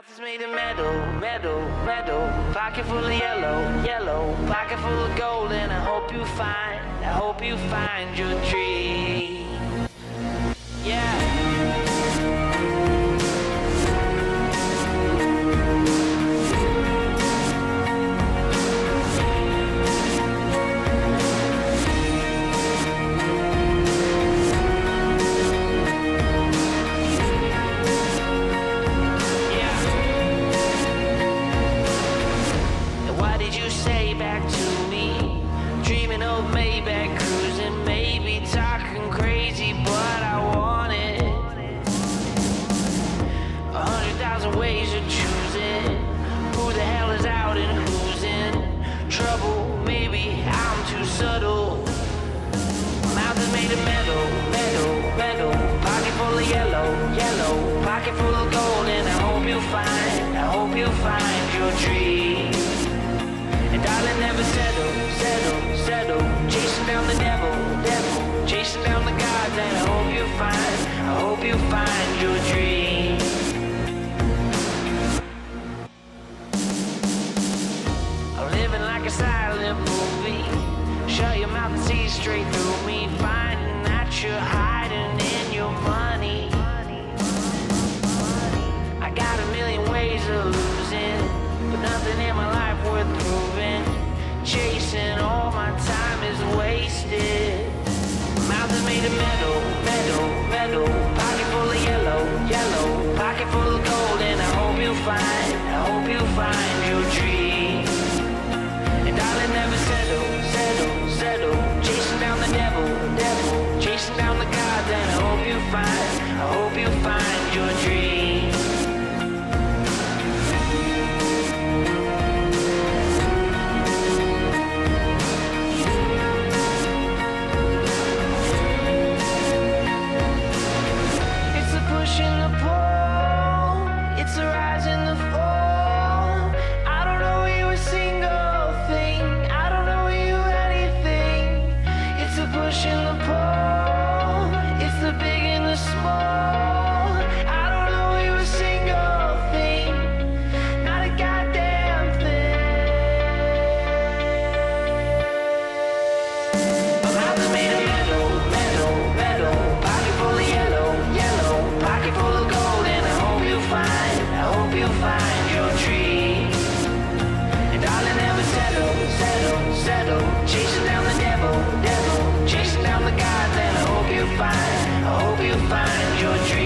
Is made of metal, metal, metal. Pocket full of yellow, yellow. Pocket full of gold, and I hope you find your dream. Yeah. Maybach cruising, maybe talking crazy, but I want it. 100,000 ways of choosing. Who the hell is out and who's in trouble? Maybe I'm too subtle. Mouth is made of metal, metal, metal. Pocket full of yellow, yellow. Pocket full of gold, and I hope you find your dream. And darling, never settle, settle, settle. Chasing down the devil, devil. Chasing down the gods, and I hope you find your dream. I'm living like a silent movie. Shut your mouth and see straight through me. Finding that you're hiding in your money. I got a million ways of losing, but nothing in my life worth proving. Chasing all my time is wasted. Mouth is made of metal, metal, metal. Pocket full of yellow, yellow. Pocket full of gold, and I hope you find your dream. And darling, never settle, settle, settle. Chasing down the devil, devil. Chasing down the gods, and I hope you find your dream. It's a rise and the fall. I don't know you a single thing. I don't know you anything. It's the push and the pull. It's the big and the small. I don't know you a single thing. Not a goddamn thing. My mouth is made of metal, metal, metal. Pocket full of yellow, yellow. Pocket full of gold, and I hope you find your dream. And darling, never settle, settle, settle. Chasing down the devil, devil. Chasing down the gods, and I hope you find your dream.